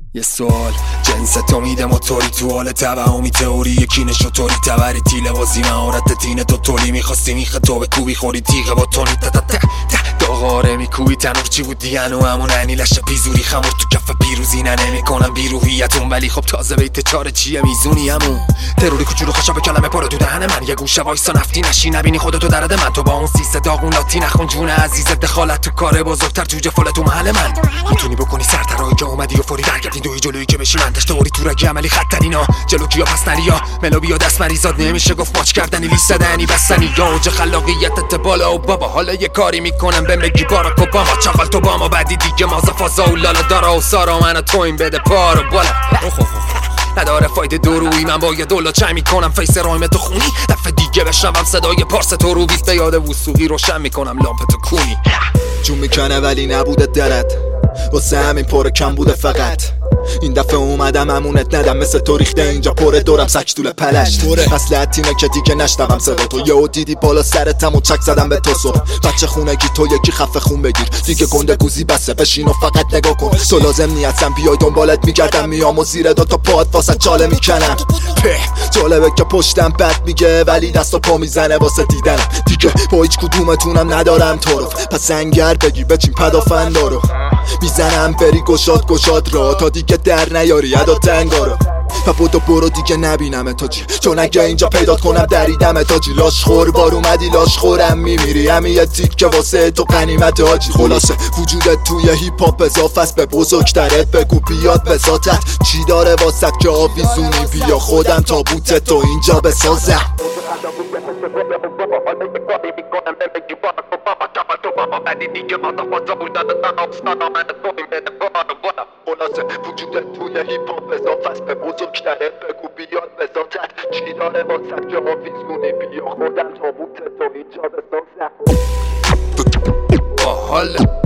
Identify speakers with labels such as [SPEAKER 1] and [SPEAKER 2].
[SPEAKER 1] یه سوال جنست امیده موتوری تو حال توهمی تئوری یکی شطوری تبری تیله بازی مهارت تینه تو تولی میخواستی میخه تو به کوبی خوری تیغه با تونی داغاره میکوبی تنور چی بود دیگه همون انیلش پیزوری خمور تو کف پیروزی نمیکنم بیروحیتون ولی خب تازه بیت چاره چیه میزونی همون تروری کوچولو خشب کلمه پاره تو دهن من یه گوشه وایسا نفتی نشی نبینی خودتو درد من تو با اون سیسه داغون لاتی نخون جون عزیزت دخالت تو کار بزرگتر جوجه فل تو محل من میتونی بکنی سرترایی که اومدی و فوری درگردی دوی جلویی که بشی من تشتوری تو رگی عملی خطرینا جلو کیا پس نریا ملو بیا دست مریزاد نمیشه گفت ماچ کردنی لیست دهنی بستنی یا اوج خلاقیتت بالا و بابا حالا یه کاری میکنم بگی باراک اوباما چاقال تو باما بعدی دیگه مازا فازا و لالا دارا و سارا من تو این بده پارو بالا نداره فایده درویی من با یه دولا چای میکنم فیس رایم تو خونی دفعه دیگه بشنوم صدای پارس تو رو بیسته یاد وسوقی روشن میکنم لامپ تو کونی
[SPEAKER 2] جون میکنه ولی نبوده درد واسه همین پر کم بوده فقط این دفعه اومدم امونت ندم مثل تو ریخته اینجا پره دورم سک طول پلشت مسلحت اینه که دیگه نشنوم صدا تو یهو دیدی بالا سرتم و چک زدم به تو صبح بچه خونگی تو یکی خفه خون بگیر دیگه گنده گوزی بسه بشین و فقط نگاه کن تو لازم نیستم بیای دنبالت میگردم میام و زیر دوتا پات واسه چاله میکنم جالبه که پشتم بد میگه ولی دست و پا میزنه واسه دیدنم دیگه با هیچ کدومتونم ندارم تو رو پس انگر بگی بچین پدافندا رو میزنم بری گشاد را تا دیگه در نیاری ادا تنگارو و بودو برو دیگه نبینم تاجی چون اگه اینجا پیدات کنم دریدم تاجی لاش خور بار اومدی لاش خورم میمیری همین یه تیک که واسه تو قنیمت حاجی خلاصه وجودت توی هیپ هاپ اضافه است به بزرگترت بگو بیاد به ذاتت چی داره واسط که آویزونی بیا خودم تابوت تو اینجا بسازم خلاصه وجودت توی هیپ هاپ اضافه است به بزرگترت بگو بیاد به ذاتت چی داره واسط که آویزونی بیا خودم تابوت تو اینجا بسازم
[SPEAKER 1] حالا